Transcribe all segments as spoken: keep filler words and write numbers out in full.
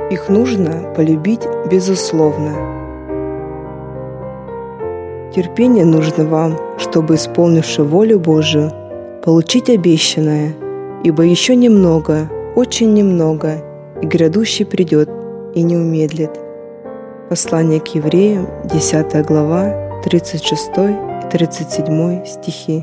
Их нужно полюбить безусловно. Терпение нужно вам, чтобы, исполнивши волю Божию, получить обещанное, ибо еще немного, очень немного, и грядущий придет и не умедлит. Послание к евреям, десятая глава, тридцать шестой и тридцать седьмой стихи.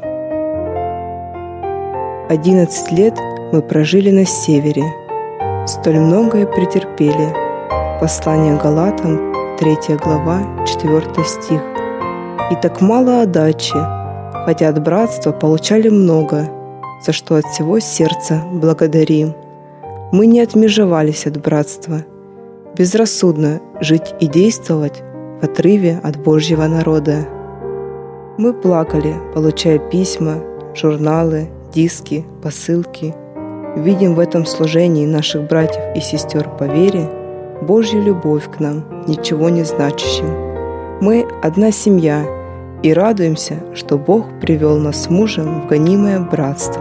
Одиннадцать лет мы прожили на севере, столь многое претерпели. Послание Галатам, третья глава, четвёртый стих. И так мало отдачи, хотя от братства получали много, за что от всего сердца благодарим. Мы не отмежевались от братства. Безрассудно жить и действовать в отрыве от Божьего народа. Мы плакали, получая письма, журналы, диски, посылки. Видим в этом служении наших братьев и сестер по вере Божью любовь к нам, ничего не значащим. Мы одна семья и радуемся, что Бог привел нас с мужем в гонимое братство.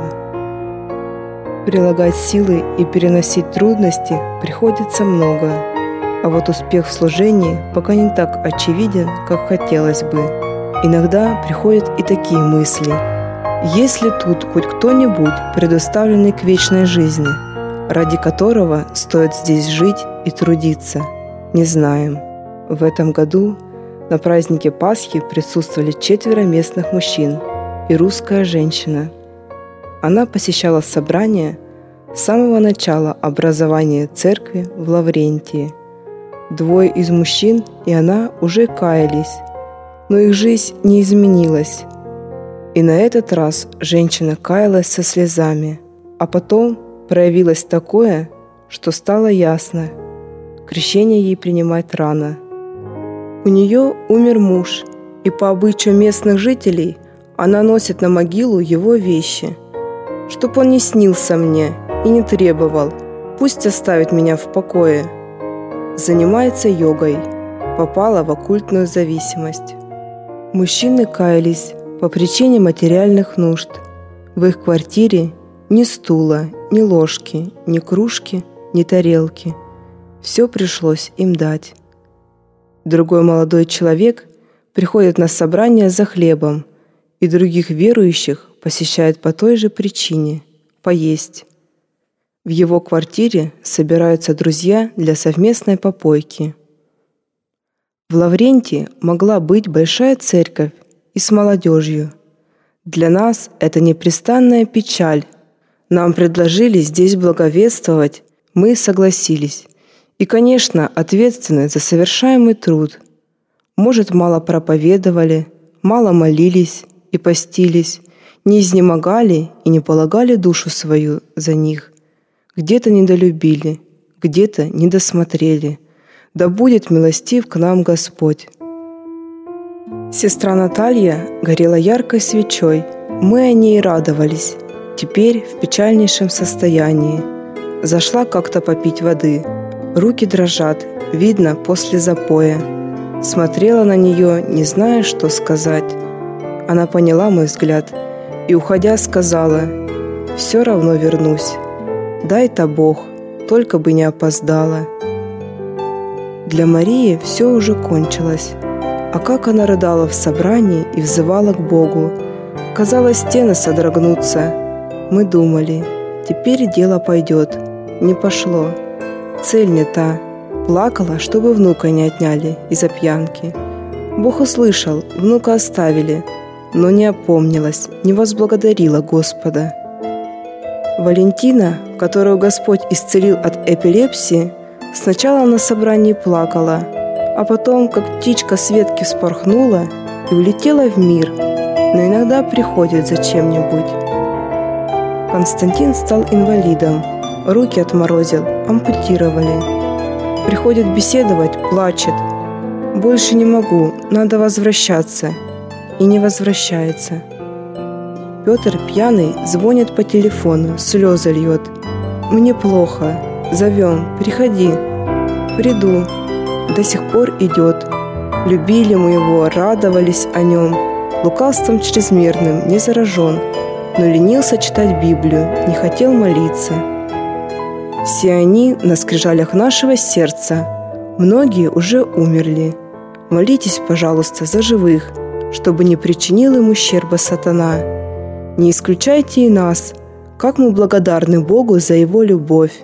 Прилагать силы и переносить трудности приходится много, а вот успех в служении пока не так очевиден, как хотелось бы. Иногда приходят и такие мысли: есть ли тут хоть кто-нибудь, предоставленный к вечной жизни, ради которого стоит здесь жить и трудиться? Не знаем. В этом году на празднике Пасхи присутствовали четверо местных мужчин и русская женщина. Она посещала собрания с самого начала образования церкви в Лаврентии. Двое из мужчин и она уже каялись, но их жизнь не изменилась. И на этот раз женщина каялась со слезами, а потом проявилось такое, что стало ясно: крещение ей принимать рано. У нее умер муж, и по обычаю местных жителей она носит на могилу его вещи, чтоб он не снился мне и не требовал, пусть оставит меня в покое. Занимается йогой, попала в оккультную зависимость. Мужчины каялись по причине материальных нужд. В их квартире ни стула, ни ложки, ни кружки, ни тарелки. Все пришлось им дать. Другой молодой человек приходит на собрание за хлебом, и других верующих посещает по той же причине – поесть. В его квартире собираются друзья для совместной попойки. В Лаврентии могла быть большая церковь и с молодежью. Для нас это непрестанная печаль. Нам предложили здесь благовествовать, мы согласились. И, конечно, ответственны за совершаемый труд. Может, мало проповедовали, мало молились и постились, не изнемогали и не полагали душу свою за них. Где-то недолюбили, где-то недосмотрели. Да будет милостив к нам Господь. Сестра Наталья горела яркой свечой. Мы о ней радовались. Теперь в печальнейшем состоянии. Зашла как-то попить воды. Руки дрожат, видно, после запоя. Смотрела на нее, не зная, что сказать. Она поняла мой взгляд и, уходя, сказала: «Все равно вернусь. Дай-то Бог, только бы не опоздала». Для Марии все уже кончилось. А как она рыдала в собрании и взывала к Богу. Казалось, стены содрогнутся. Мы думали, теперь дело пойдет. Не пошло. Цель не та. Плакала, чтобы внука не отняли из-за пьянки. Бог услышал, внука оставили, но не опомнилась, не возблагодарила Господа. Валентина, которую Господь исцелил от эпилепсии, сначала на собрании плакала, а потом, как птичка с ветки вспорхнула и улетела в мир, но иногда приходит за чем-нибудь. Константин стал инвалидом, руки отморозил, ампутировали. Приходит беседовать, плачет. «Больше не могу, надо возвращаться». И не возвращается. Петр пьяный звонит по телефону, слезы льет. «Мне плохо, зовем, приходи». «Приду». До сих пор идет. Любили мы его, радовались о нем. Лукавством чрезмерным не заражен, но ленился читать Библию, не хотел молиться. Все они на скрижалях нашего сердца, многие уже умерли. Молитесь, пожалуйста, за живых, чтобы не причинил им ущерба сатана. Не исключайте и нас, как мы благодарны Богу за Его любовь.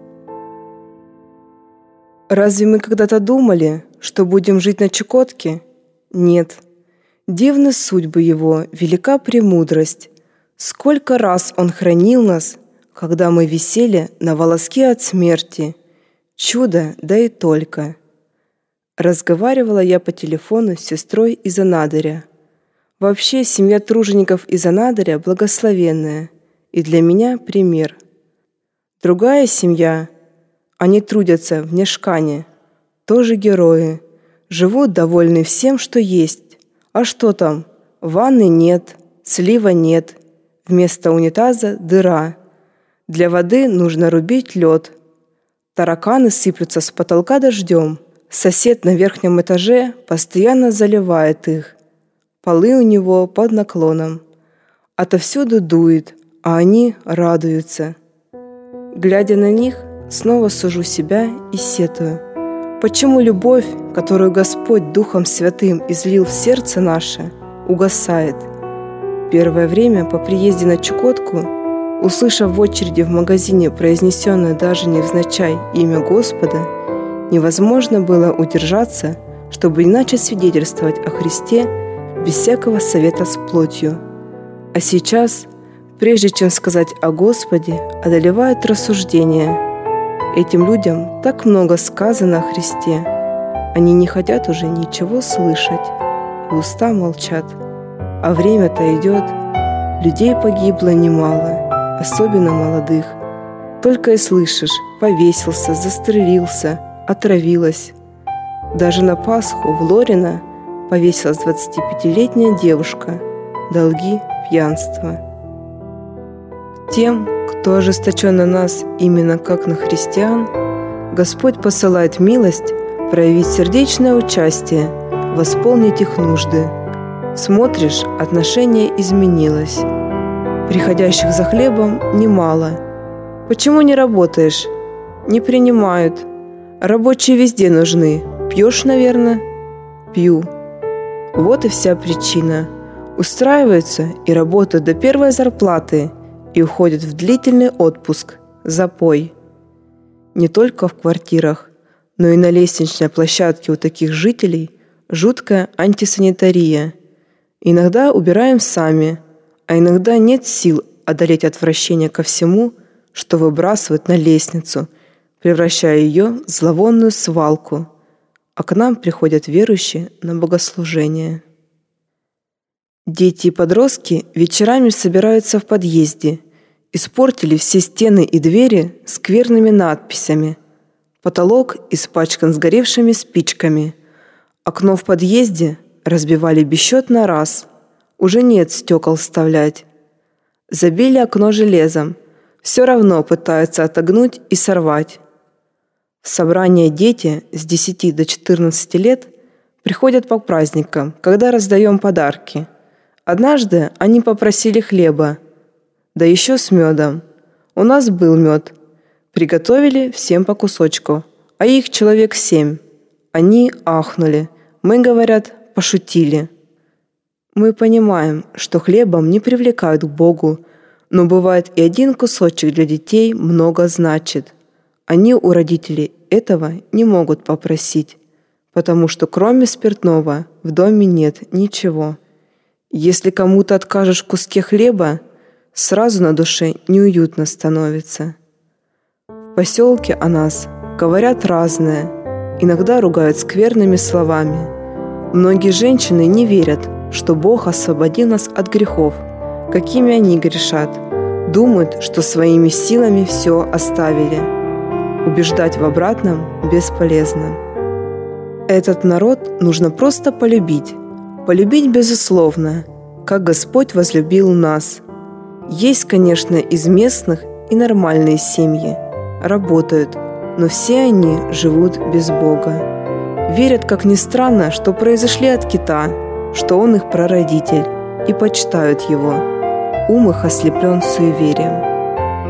Разве мы когда-то думали, что будем жить на Чукотке? Нет. Дивны судьбы Его, велика премудрость. Сколько раз Он хранил нас, когда мы висели на волоске от смерти. Чудо, да и только. Разговаривала я по телефону с сестрой из Анадыря. Вообще, семья тружеников из Анадыря благословенная, и для меня пример. Другая семья, они трудятся в Нешкане, тоже герои, живут довольны всем, что есть. А что там? Ванны нет, слива нет, вместо унитаза дыра. Для воды нужно рубить лед. Тараканы сыплются с потолка дождем. Сосед на верхнем этаже постоянно заливает их. Полы у него под наклоном. Отовсюду дует, а они радуются. Глядя на них, снова сужу себя и сетую. Почему любовь, которую Господь Духом Святым излил в сердце наше, угасает? Первое время по приезде на Чукотку, услышав в очереди в магазине произнесенное даже невзначай имя Господа, невозможно было удержаться, чтобы иначе свидетельствовать о Христе без всякого совета с плотью. А сейчас, прежде чем сказать о Господе, одолевают рассуждения. Этим людям так много сказано о Христе. Они не хотят уже ничего слышать, и уста молчат. А время-то идет, людей погибло немало, особенно молодых. Только и слышишь, повесился, застрелился, отравилась. Даже на Пасху в Лорино повесилась двадцатипятилетняя девушка. Долги, пьянство. Тем, кто ожесточен на нас именно как на христиан, Господь посылает милость проявить сердечное участие, восполнить их нужды. Смотришь, отношение изменилось. Приходящих за хлебом немало. Почему не работаешь? Не принимают. Рабочие везде нужны. Пьешь, наверное? Пью. Вот и вся причина. Устраиваются и работают до первой зарплаты и уходят в длительный отпуск, запой. Не только в квартирах, но и на лестничной площадке у таких жителей жуткая антисанитария. Иногда убираем сами, а иногда нет сил одолеть отвращение ко всему, что выбрасывают на лестницу, превращая ее в зловонную свалку, а к нам приходят верующие на богослужение. Дети и подростки вечерами собираются в подъезде, испортили все стены и двери скверными надписями, потолок испачкан сгоревшими спичками, окно в подъезде разбивали бесчетно раз, уже нет стекол вставлять. Забили окно железом, все равно пытаются отогнуть и сорвать. В собрание дети с десяти до четырнадцати лет приходят по праздникам, когда раздаем подарки. Однажды они попросили хлеба, да еще с медом. У нас был мед. Приготовили всем по кусочку, а их человек семь. Они ахнули. Мы, говорят, пошутили. Мы понимаем, что хлебом не привлекают к Богу, но бывает и один кусочек для детей много значит. Они у родителей этого не могут попросить, потому что кроме спиртного в доме нет ничего. Если кому-то откажешь в куске хлеба, сразу на душе неуютно становится. В поселке о нас говорят разное, иногда ругают скверными словами. Многие женщины не верят, что Бог освободил нас от грехов, какими они грешат, думают, что своими силами все оставили. Убеждать в обратном бесполезно. Этот народ нужно просто полюбить. Полюбить безусловно, как Господь возлюбил нас. Есть, конечно, из местных и нормальные семьи. Работают, но все они живут без Бога. Верят, как ни странно, что произошли от кита, что он их прародитель, и почитают его. Ум их ослеплен суеверием.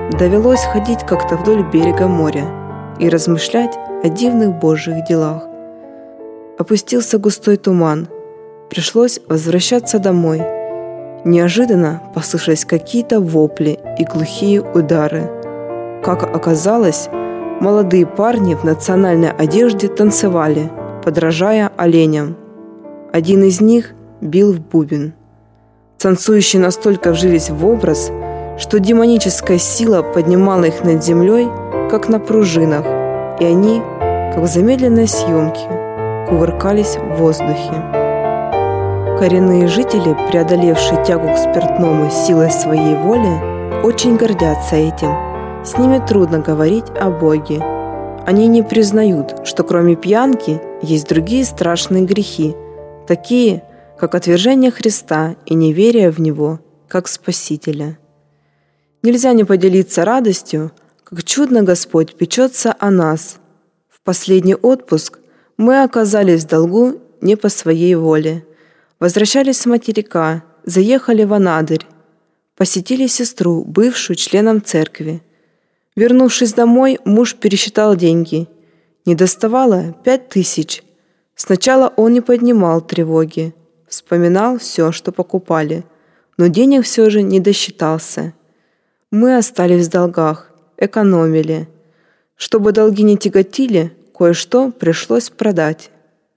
довелось ходить как-то вдоль берега моря и размышлять о дивных Божьих делах. Опустился густой туман, пришлось возвращаться домой. Неожиданно послышались какие-то вопли и глухие удары. Как оказалось, молодые парни в национальной одежде танцевали, подражая оленям. Один из них бил в бубен. Танцующие настолько вжились в образ, что демоническая сила поднимала их над землей, как на пружинах, и они, как в замедленной съемке, кувыркались в воздухе. Коренные жители, преодолевшие тягу к спиртному силой своей воли, очень гордятся этим. С ними трудно говорить о Боге. Они не признают, что кроме пьянки есть другие страшные грехи, такие, как отвержение Христа и неверие в Него, как Спасителя. Нельзя не поделиться радостью, как чудно Господь печется о нас. В последний отпуск мы оказались в долгу не по своей воле. Возвращались с материка, заехали в Анадырь, посетили сестру, бывшую членом церкви. Вернувшись домой, муж пересчитал деньги. Недоставало пять тысяч. Сначала он не поднимал тревоги, вспоминал все, что покупали, но денег все же не досчитался. Мы остались в долгах, экономили. Чтобы долги не тяготили, кое-что пришлось продать.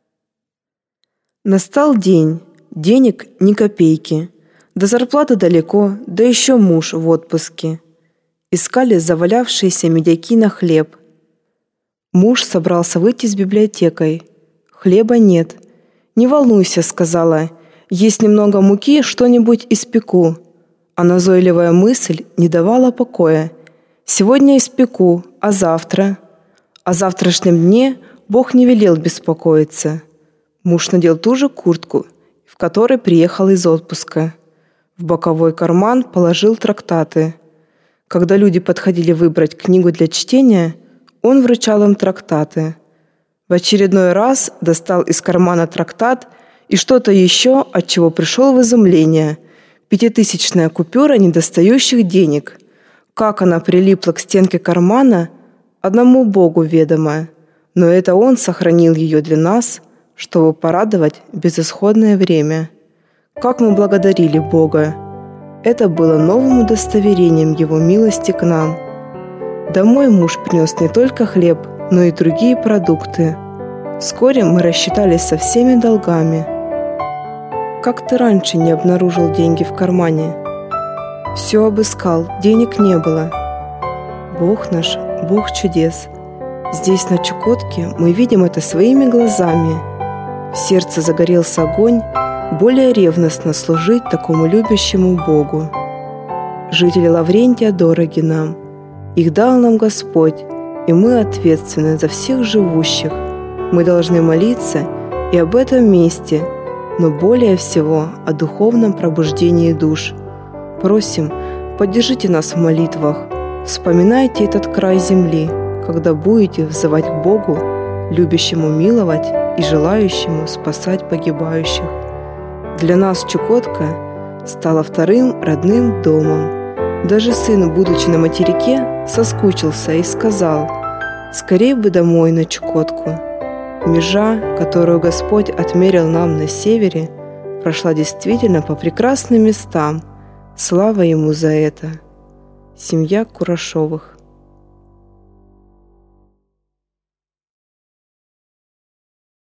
Настал день. Денег ни копейки. До зарплаты далеко, да еще муж в отпуске. Искали завалявшиеся медяки на хлеб. Муж собрался выйти с библиотекой. Хлеба нет. «Не волнуйся», — сказала, — «есть немного муки, что-нибудь испеку». А назойливая мысль не давала покоя. «Сегодня испеку, а завтра?» О завтрашнем дне Бог не велел беспокоиться. Муж надел ту же куртку, в которой приехал из отпуска. В боковой карман положил трактаты. Когда люди подходили выбрать книгу для чтения, он вручал им трактаты. В очередной раз достал из кармана трактат и что-то еще, от чего пришел в изумление. Пятитысячная купюра недостающих денег. Как она прилипла к стенке кармана, одному Богу ведомо. Но это Он сохранил ее для нас, чтобы порадовать безысходное время. Как мы благодарили Бога! Это было новым удостоверением Его милости к нам. Домой муж принес не только хлеб, но и другие продукты. Вскоре мы рассчитались со всеми долгами. «Как ты раньше не обнаружил деньги в кармане?» «Все обыскал, денег не было». Бог наш, Бог чудес. Здесь, на Чукотке, мы видим это своими глазами. В сердце загорелся огонь более ревностно служить такому любящему Богу. Жители Лаврентия дороги нам. Их дал нам Господь, и мы ответственны за всех живущих. Мы должны молиться и об этом месте, но более всего о духовном пробуждении душ. Просим, поддержите нас в молитвах. Вспоминайте этот край земли, когда будете взывать к Богу, любящему миловать и желающему спасать погибающих. Для нас Чукотка стала вторым родным домом. Даже сын, будучи на материке, соскучился и сказал: «Скорей бы домой на Чукотку». Межа, которую Господь отмерил нам на севере, прошла действительно по прекрасным местам. Слава Ему за это. Семья Курашовых.